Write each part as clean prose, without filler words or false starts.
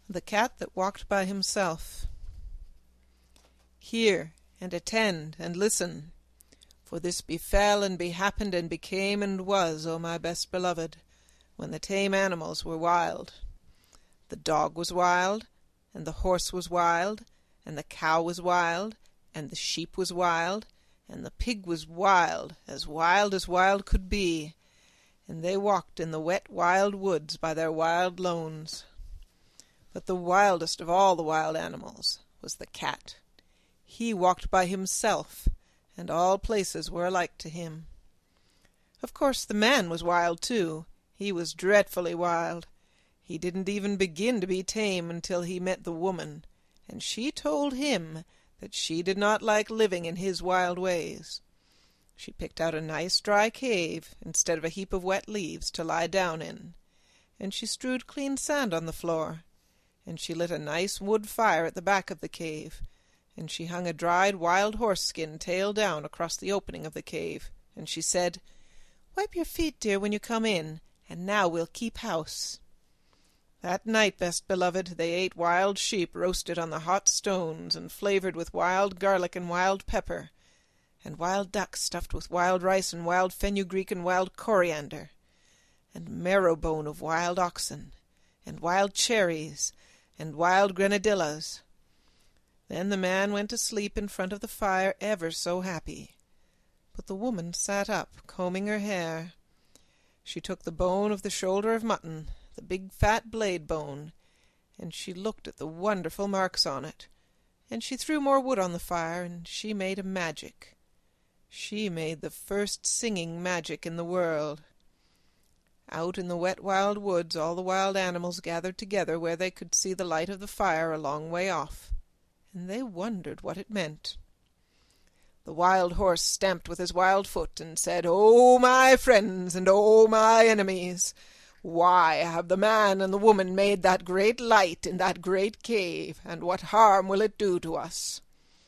The Cat that Walked by Himself. Hear, and attend, and listen, for this befell, and behappened, and became, and was, O my best beloved, when the tame animals were wild. The dog was wild, and the horse was wild, and the cow was wild, and the sheep was wild, and the pig was wild as wild could be, and they walked in the wet wild woods by their wild lones. But the wildest of all the wild animals was the cat. He walked by himself, and all places were alike to him. Of course the man was wild too. He was dreadfully wild. He didn't even begin to be tame until he met the woman, and she told him that she did not like living in his wild ways. She picked out a nice dry cave instead of a heap of wet leaves to lie down in, and she strewed clean sand on the floor, and she lit a nice wood fire at the back of the cave, and she hung a dried wild horse skin tail down across the opening of the cave, and she said, "Wipe your feet, dear, when you come in, and now we'll keep house." That night, best beloved, they ate wild sheep roasted on the hot stones and flavored with wild garlic and wild pepper, and wild duck stuffed with wild rice and wild fenugreek and wild coriander, and marrow bone of wild oxen, and wild cherries, and wild grenadillas. Then the man went to sleep in front of the fire ever so happy. But the woman sat up, combing her hair. She took the bone of the shoulder of mutton, the big fat blade bone, and she looked at the wonderful marks on it, and she threw more wood on the fire, and she made a magic. She made the first singing magic in the world. Out in the wet wild woods all the wild animals gathered together where they could see the light of the fire a long way off, and they wondered what it meant. The wild horse stamped with his wild foot and said, "O my friends, and O my enemies, why have the man and the woman made that great light in that great cave, and what harm will it do to us?"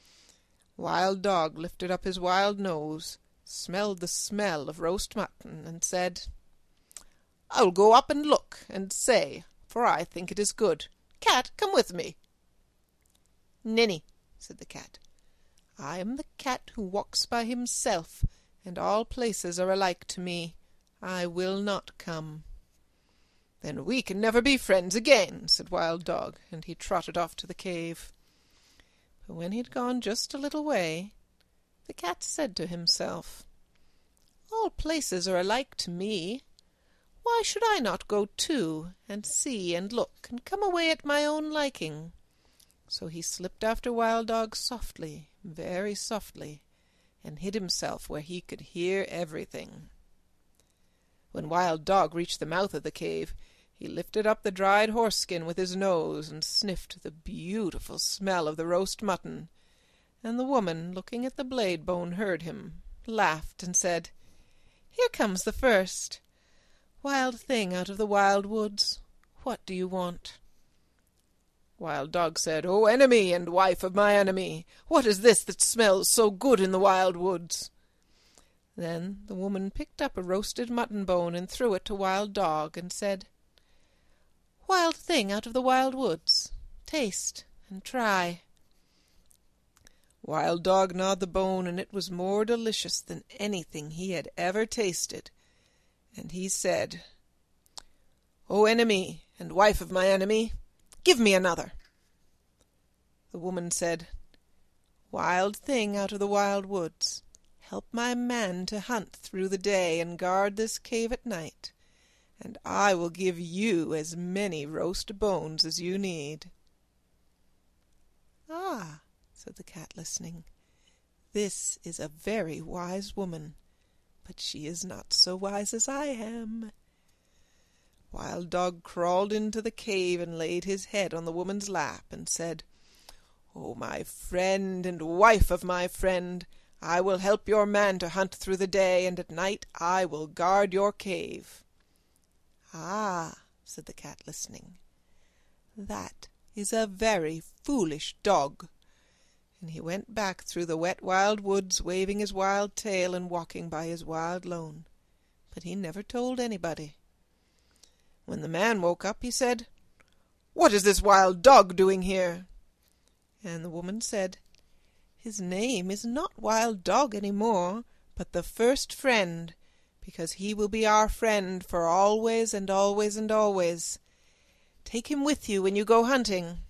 Wild Dog lifted up his wild nose, smelled the smell of roast mutton, and said, "I'll go up and look and say, for I think it is good. Cat, come with me." "Ninny," said the cat. "I am the cat who walks by himself, and all places are alike to me. I will not come." "Then we can never be friends again," said Wild Dog, and he trotted off to the cave. But when he'd gone just a little way, the cat said to himself, "All places are alike to me. Why should I not go too, and see and look, and come away at my own liking?" So he slipped after Wild Dog softly, very softly, and hid himself where he could hear everything. When Wild Dog reached the mouth of the cave, he lifted up the dried horse-skin with his nose and sniffed the beautiful smell of the roast mutton, and the woman, looking at the blade bone, heard him, laughed, and said, "Here comes the first. Wild thing out of the wild woods, what do you want?" Wild Dog said, "O enemy and wife of my enemy, what is this that smells so good in the wild woods?" Then the woman picked up a roasted mutton bone and threw it to Wild Dog, and said, "Wild thing out of the wild woods, taste and try." Wild Dog gnawed the bone, and it was more delicious than anything he had ever tasted, and he said, "O enemy and wife of my enemy, give me another." The woman said, "Wild thing out of the wild woods, help my man to hunt through the day and guard this cave at night, and I will give you as many roast bones as you need." "Ah," said the cat, listening, "this is a very wise woman, but she is not so wise as I am." Wild Dog crawled into the cave and laid his head on the woman's lap and said, "O my friend and wife of my friend, I will help your man to hunt through the day, and at night I will guard your cave." "Ah," said the cat, listening, "that is a very foolish dog." And he went back through the wet wild woods, waving his wild tail and walking by his wild lone. But he never told anybody. When the man woke up, he said, "What is this wild dog doing here?" And the woman said, "His name is not Wild Dog any more, but the First Friend, because he will be our friend for always and always and always. Take him with you when you go hunting."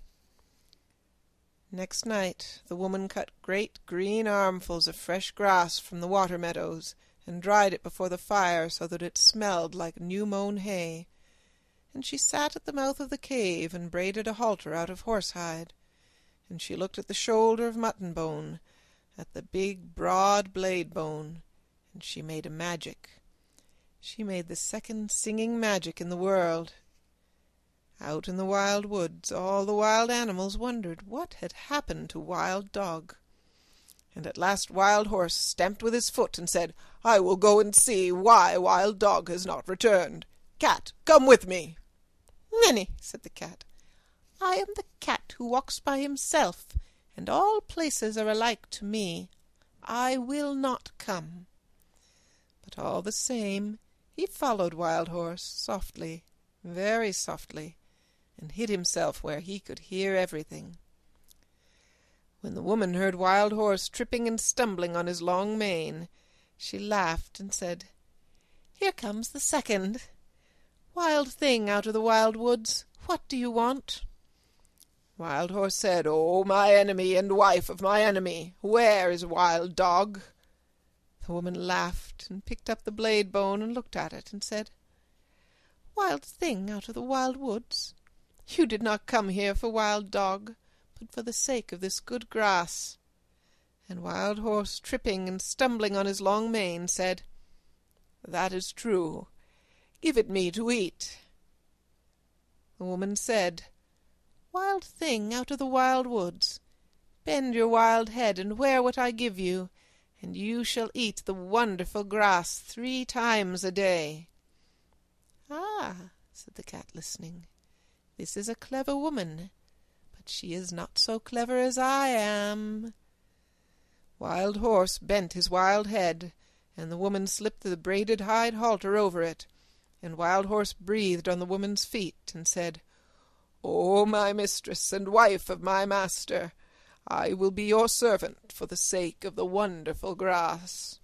Next night the woman cut great green armfuls of fresh grass from the water meadows, and dried it before the fire so that it smelled like new-mown hay. And she sat at the mouth of the cave and braided a halter out of horsehide. And she looked at the shoulder of mutton bone, at the big broad blade bone, and she made a magic. She made the second singing magic in the world. Out in the wild woods all the wild animals wondered what had happened to Wild Dog. And at last Wild Horse stamped with his foot and said, "I will go and see why Wild Dog has not returned. Cat, come with me." "Ninny," said the cat, "I am the cat who walks by himself, and all places are alike to me. I will not come." But all the same he followed Wild Horse softly, very softly, and hid himself where he could hear everything. When the woman heard Wild Horse tripping and stumbling on his long mane, she laughed and said, "Here comes the second. Wild thing out of the wild woods, what do you want?" Wild Horse said, "O my enemy and wife of my enemy, where is Wild Dog?" The woman laughed and picked up the blade bone and looked at it and said, "Wild thing out of the wild woods, you did not come here for Wild Dog, but for the sake of this good grass." And Wild Horse, tripping and stumbling on his long mane, said, "That is true. Give it me to eat." The woman said, "Wild thing out of the wild woods, bend your wild head and wear what I give you, and you shall eat the wonderful grass 3 times a day." "Ah," said the cat, listening, "this is a clever woman, but she is not so clever as I am." Wild Horse bent his wild head, and the woman slipped the braided hide halter over it, and Wild Horse breathed on the woman's feet and said, "O my mistress and wife of my master, I will be your servant for the sake of the wonderful grass."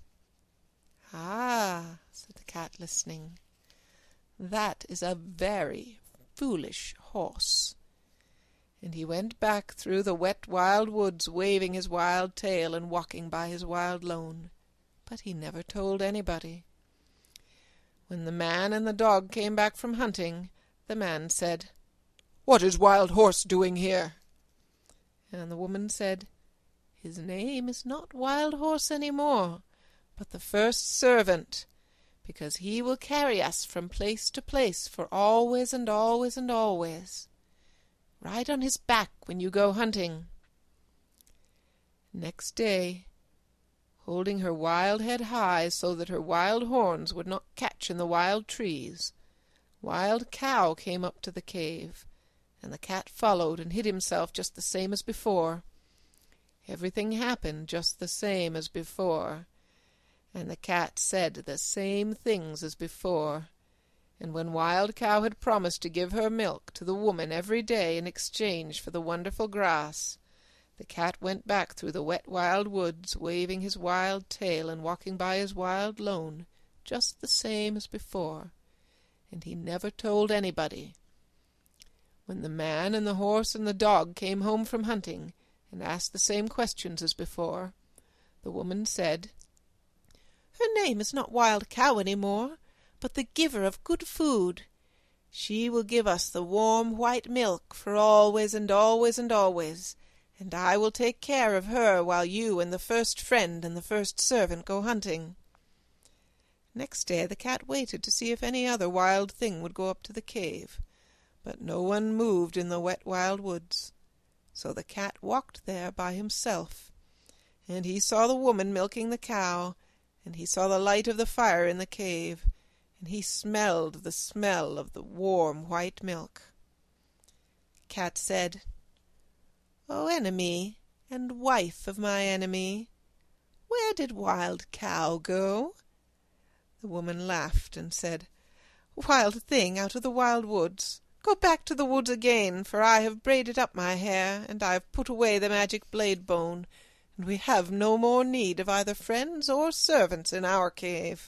"Ah," said the cat, listening, "that is a very foolish horse." And he went back through the wet wild woods, waving his wild tail and walking by his wild lone. But he never told anybody. When the man and the dog came back from hunting, the man said, "What is Wild Horse doing here?" And the woman said, "His name is not Wild Horse any more, but the first servant, because he will carry us from place to place for always and always and always. Ride on his back when you go hunting." Next day, holding her wild head high so that her wild horns would not catch in the wild trees, Wild Cow came up to the cave, and the cat followed and hid himself just the same as before. Everything happened just the same as before, and the cat said the same things as before. And when Wild Cow had promised to give her milk to the woman every day in exchange for the wonderful grass, the cat went back through the wet wild woods, waving his wild tail and walking by his wild lone, just the same as before, and he never told anybody. When the man and the horse and the dog came home from hunting and asked the same questions as before, the woman said, "Her name is not Wild Cow any more, but the giver of good food. She will give us the warm white milk for always and always and always, and I will take care of her while you and the first friend and the first servant go hunting." Next day the cat waited to see if any other wild thing would go up to the cave, but no one moved in the wet wild woods. So the cat walked there by himself, and he saw the woman milking the cow, and he saw the light of the fire in the cave, and he smelled the smell of the warm white milk. The cat said, "O enemy and wife of my enemy, where did Wild Cow go?" The woman laughed and said, "Wild thing out of the wild woods, Go back to the woods again, for I have braided up my hair, and I have put away the magic blade bone, and we have no more need of either friends or servants in our cave."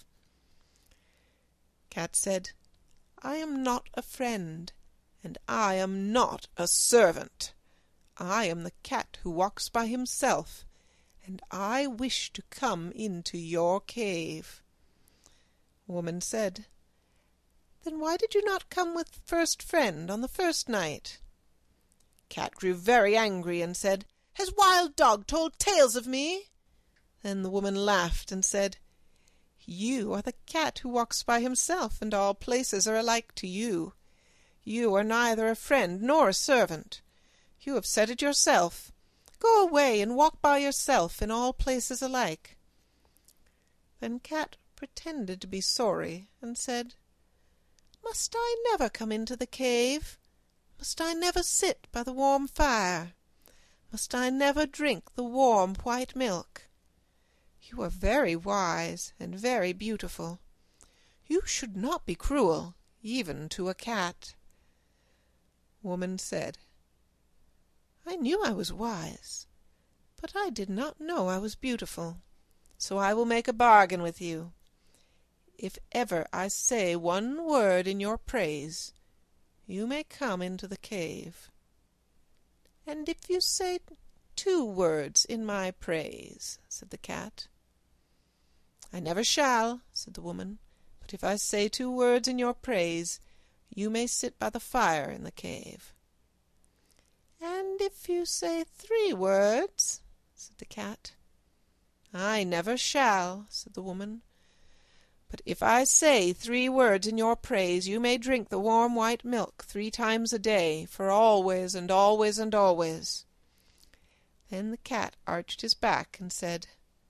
Cat said, "I am not a friend, and I am not a servant. I am the cat who walks by himself, and I wish to come into your cave." Woman said, "Then why did you not come with the first friend on the first night?" Cat grew very angry and said, "Has Wild Dog told tales of me?" Then the woman laughed and said, "You are the cat who walks by himself, and all places are alike to you. You are neither a friend nor a servant. You have said it yourself. Go away and walk by yourself in all places alike." Then Cat pretended to be sorry and said, "Must I never come into the cave? Must I never sit by the warm fire? Must I never drink the warm white milk? You are very wise and very beautiful. You should not be cruel, even to a cat." Woman said, "I knew I was wise, but I did not know I was beautiful, so I will make a bargain with you. If ever I say one word in your praise, you may come into the cave. And if you say 2 words in my praise," said the cat. "I never shall," said the woman, "but if I say 2 words in your praise, you may sit by the fire in the cave." "And if you say 3 words," said the cat. "I never shall," said the woman, "but if I say 3 words in your praise, you may drink the warm white milk 3 times a day, for always and always and always." Then the cat arched his back and said,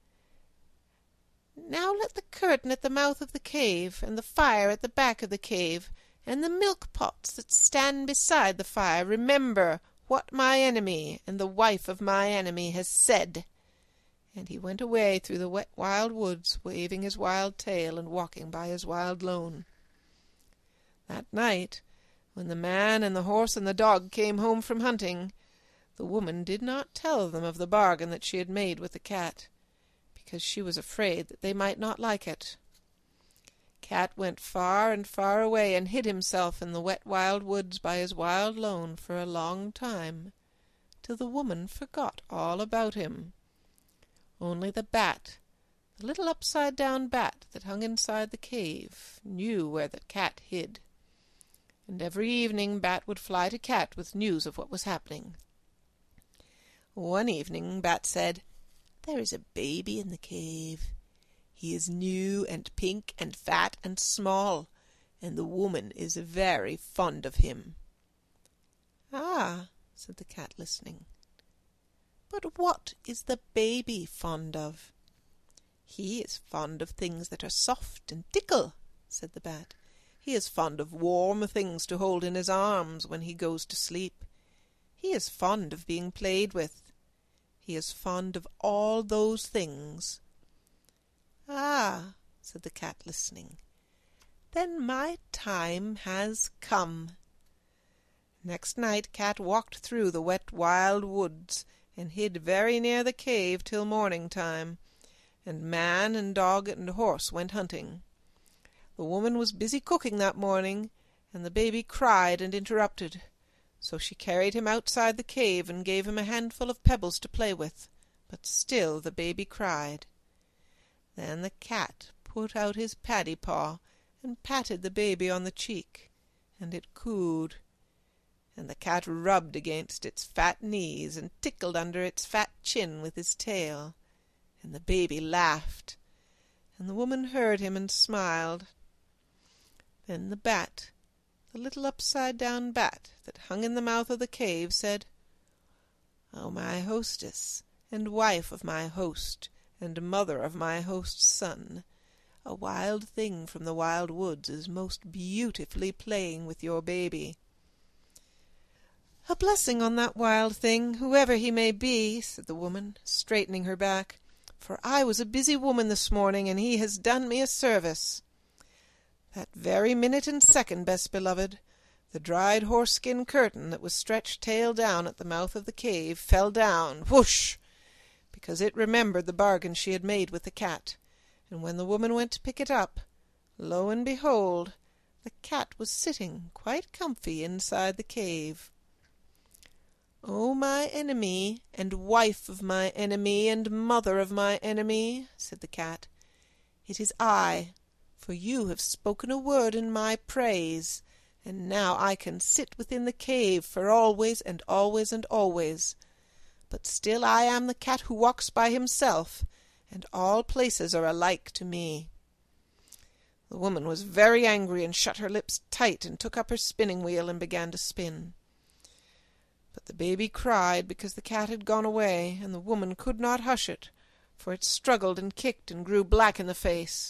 "Now let the curtain at the mouth of the cave, and the fire at the back of the cave, and the milk pots that stand beside the fire remember what my enemy and the wife of my enemy has said." And he went away through the wet wild woods, waving his wild tail and walking by his wild lone. That night, when the man and the horse and the dog came home from hunting, the woman did not tell them of the bargain that she had made with the cat, because she was afraid that they might not like it. Cat went far and far away and hid himself in the wet wild woods by his wild lone for a long time, till the woman forgot all about him. Only the bat, the little upside-down bat that hung inside the cave, knew where the cat hid. And every evening Bat would fly to Cat with news of what was happening. One evening Bat said, "There is a baby in the cave. He is new and pink and fat and small, and the woman is very fond of him." "Ah," said the cat, listening. "But what is the baby fond of?" "He is fond of things that are soft and tickle," said the bat. "He is fond of warm things to hold in his arms when he goes to sleep. He is fond of being played with. He is fond of all those things." "Ah," said the cat, listening. "Then my time has come." Next night Cat walked through the wet wild woods, and hid very near the cave till morning time, and man and dog and horse went hunting. The woman was busy cooking that morning, and the baby cried and interrupted, so she carried him outside the cave and gave him a handful of pebbles to play with, but still the baby cried. Then the cat put out his paddy paw and patted the baby on the cheek, and it cooed. And the cat rubbed against its fat knees and tickled under its fat chin with his tail, and the baby laughed, and the woman heard him and smiled. Then the bat, the little upside-down bat that hung in the mouth of the cave, said, "O my hostess, and wife of my host, and mother of my host's son, a wild thing from the wild woods is most beautifully playing with your baby." "A blessing on that wild thing, whoever he may be," said the woman, straightening her back, "for I was a busy woman this morning, and he has done me a service." That very minute and second, best beloved, The dried horse-skin curtain that was stretched tail down at the mouth of the cave fell down, whoosh, because it remembered the bargain she had made with the cat, and when the woman went to pick it up, lo and behold, the cat was sitting quite comfy inside the cave. "O my enemy, and wife of my enemy, and mother of my enemy," said the cat, "it is I, for you have spoken a word in my praise, and now I can sit within the cave for always and always and always. But still I am the cat who walks by himself, and all places are alike to me." The woman was very angry and shut her lips tight and took up her spinning-wheel and began to spin. But the baby cried because the cat had gone away, and the woman could not hush it, for it struggled and kicked and grew black in the face.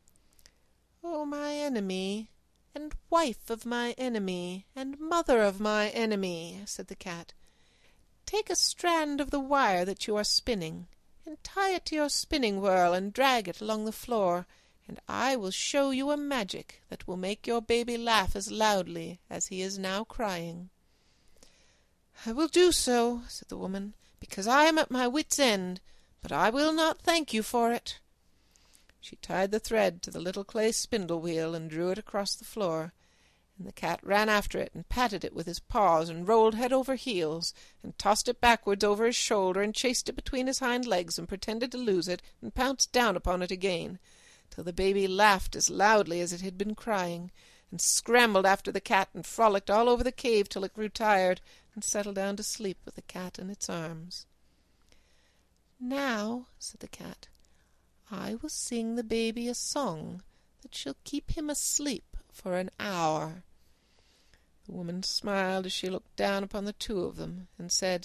"O my enemy, and wife of my enemy, and mother of my enemy," said the cat, "take a strand of the wire that you are spinning, and tie it to your spinning-wheel and drag it along the floor, and I will show you a magic that will make your baby laugh as loudly as he is now crying." "I will do so," said the woman, "because I am at my wits' end, but I will not thank you for it." She tied the thread to the little clay spindle-wheel and drew it across the floor, and the cat ran after it and patted it with his paws and rolled head over heels and tossed it backwards over his shoulder and chased it between his hind legs and pretended to lose it and pounced down upon it again, till the baby laughed as loudly as it had been crying, and scrambled after the cat and frolicked all over the cave till it grew tired and settled down to sleep with the cat in its arms. "Now," said the cat, "I will sing the baby a song that shall keep him asleep for an hour." The woman smiled as she looked down upon the two of them, and said,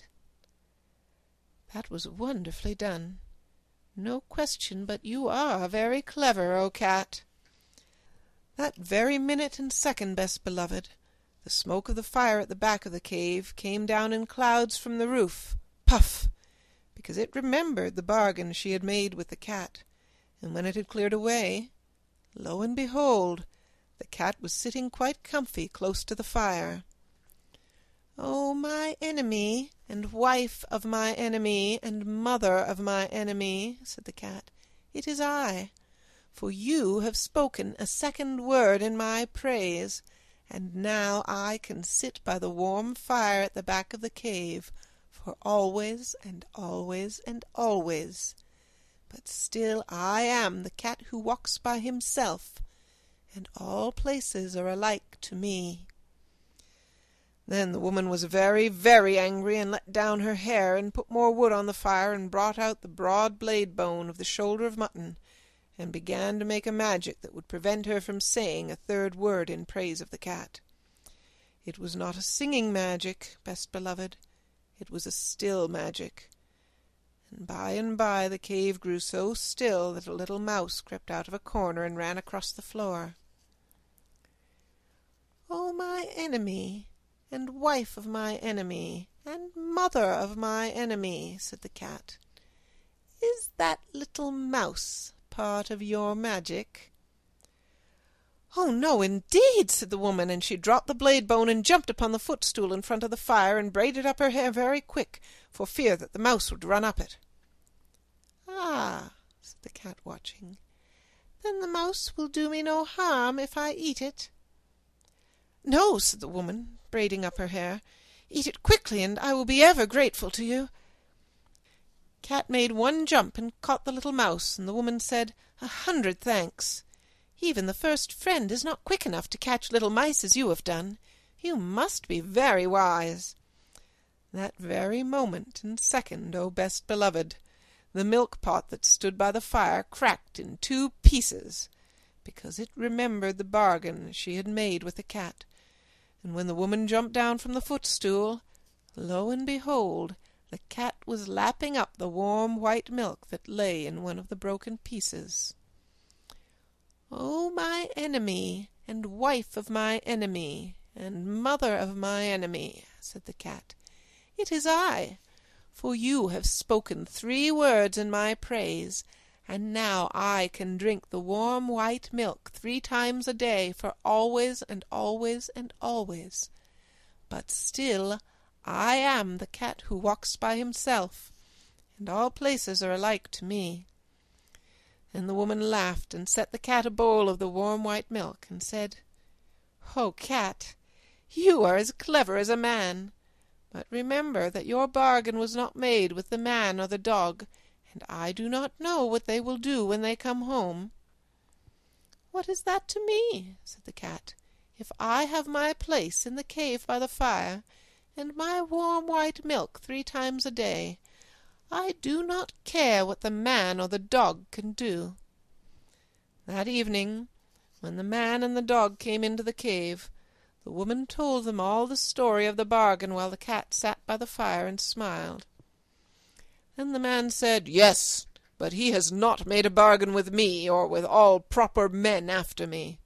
"That was wonderfully done. No question but you are very clever, O cat." That very minute and second, best beloved, the smoke of the fire at the back of the cave came down in clouds from the roof, puff, because it remembered the bargain she had made with the cat, and when it had cleared away, lo and behold, the cat was sitting quite comfy close to the fire. "O my enemy, and wife of my enemy, and mother of my enemy," said the cat, "it is I, for you have spoken a second word in my praise, and now I can sit by the warm fire at the back of the cave for always and always and always. But still I am the cat who walks by himself, and all places are alike to me." Then the woman was very, very angry, and let down her hair, and put more wood on the fire, and brought out the broad blade-bone of the shoulder of mutton, and began to make a magic that would prevent her from saying a third word in praise of the cat. It was not a singing magic, best beloved, it was a still magic. And by the cave grew so still that a little mouse crept out of a corner and ran across the floor. "O my enemy, and wife of my enemy, and mother of my enemy," said the cat, "is that little mouse part of your magic?" "Oh, no, indeed," said the woman, and she dropped the blade-bone and jumped upon the footstool in front of the fire and braided up her hair very quick, for fear that the mouse would run up it. "Ah," said the cat, watching, "then the mouse will do me no harm if I eat it?" "No," said the woman, braiding up her hair. "Eat it quickly, and I will be ever grateful to you." Cat made one jump and caught the little mouse, and the woman said, "100 thanks. Even the first friend is not quick enough to catch little mice as you have done. You must be very wise." That very moment and second, O best beloved, the milk-pot that stood by the fire cracked in 2 pieces, because it remembered the bargain she had made with the cat, and when the woman jumped down from the footstool, lo and behold, the cat was lapping up the warm white milk that lay in one of the broken pieces. "O my enemy, and wife of my enemy, and mother of my enemy," said the cat, "it is I, for you have spoken 3 words in my praise, and now I can drink the warm white milk 3 times a day for always and always and always. but still I am the cat who walks by himself, and all places are alike to me." Then the woman laughed and set the cat a bowl of the warm white milk, and said, "O cat, you are as clever as a man, but remember that your bargain was not made with the man or the dog, and I do not know what they will do when they come home." "What is that to me?" said the cat. "If I have my place in the cave by the fire, and my warm white milk 3 times a day, I do not care what the man or the dog can do." That evening, when the man and the dog came into the cave, the woman told them all the story of the bargain while the cat sat by the fire and smiled. Then the man said, "Yes, but he has not made a bargain with me, or with all proper men after me."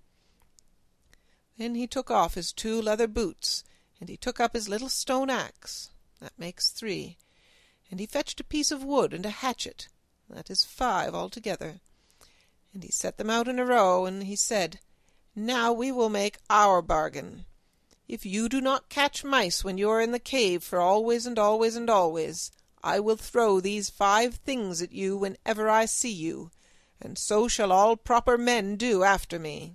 Then he took off his 2 leather boots, and he took up his little stone axe, that makes 3, and he fetched a piece of wood and a hatchet, that is 5 altogether, and he set them out in a row, and he said, "Now we will make our bargain. If you do not catch mice when you are in the cave for always and always and always, I will throw these 5 things at you whenever I see you, and so shall all proper men do after me."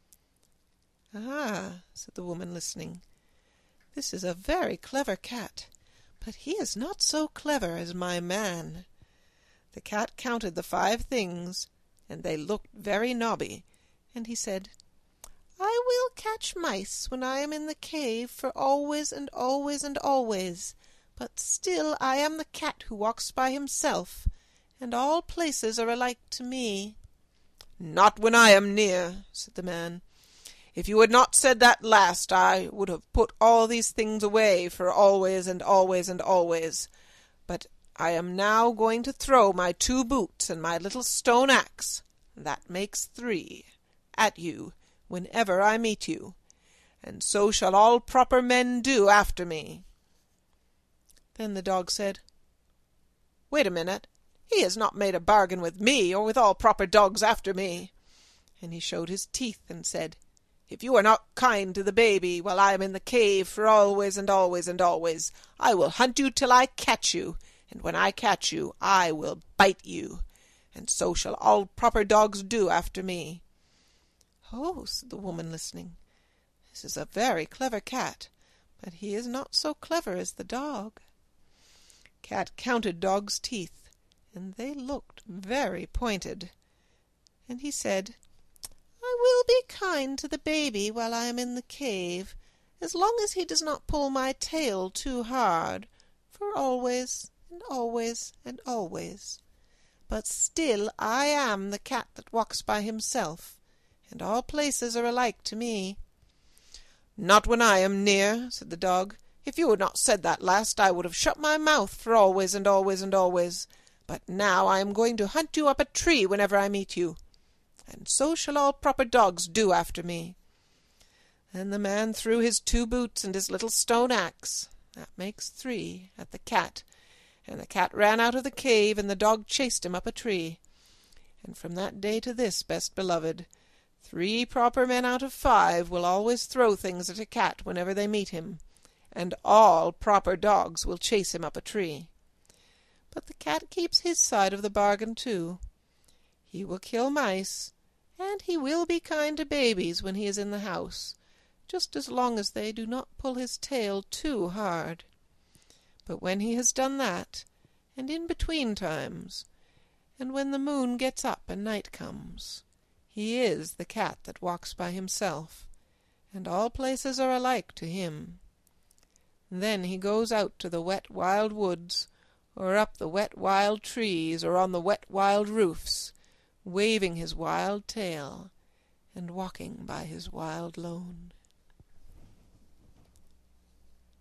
"Ah," said the woman, listening, "this is a very clever cat, but he is not so clever as my man." The cat counted the 5 things, and they looked very nobby, and he said, "I will catch mice when I am in the cave for always and always and always, but still I am the cat who walks by himself, and all places are alike to me." "Not when I am near," said the man. "If you had not said that last, I would have put all these things away for always and always and always. But I am now going to throw my 2 boots and my little stone axe, that makes 3, at you whenever I meet you, and so shall all proper men do after me." Then the dog said, "Wait a minute. He has not made a bargain with me, or with all proper dogs after me." And he showed his teeth and said, "If you are not kind to the baby while I am in the cave for always and always and always, I will hunt you till I catch you, and when I catch you, I will bite you, and so shall all proper dogs do after me." "Oh," said the woman, listening, "this is a very clever cat, but he is not so clever as the dog." Cat counted Dog's teeth, and they looked very pointed. And he said, "I will be kind to the baby while I am in the cave, as long as he does not pull my tail too hard, for always and always and always. But still I am the cat that walks by himself, and all places are alike to me." "Not when I am near," said the dog. "If you had not said that last, I would have shut my mouth for always and always and always. But now I am going to hunt you up a tree whenever I meet you, and so shall all proper dogs do after me." Then the man threw his 2 boots and his little stone axe, that makes 3, at the cat, and the cat ran out of the cave, and the dog chased him up a tree. And from that day to this, best beloved, 3 proper men out of 5 will always throw things at a cat whenever they meet him, and all proper dogs will chase him up a tree. But the cat keeps his side of the bargain too. He will kill mice, and he will be kind to babies when he is in the house, just as long as they do not pull his tail too hard. But when he has done that, and in between times, and when the moon gets up and night comes, he is the cat that walks by himself, and all places are alike to him. Then he goes out to the wet wild woods, or up the wet wild trees, or on the wet wild roofs, waving his wild tail, and walking by his wild lone.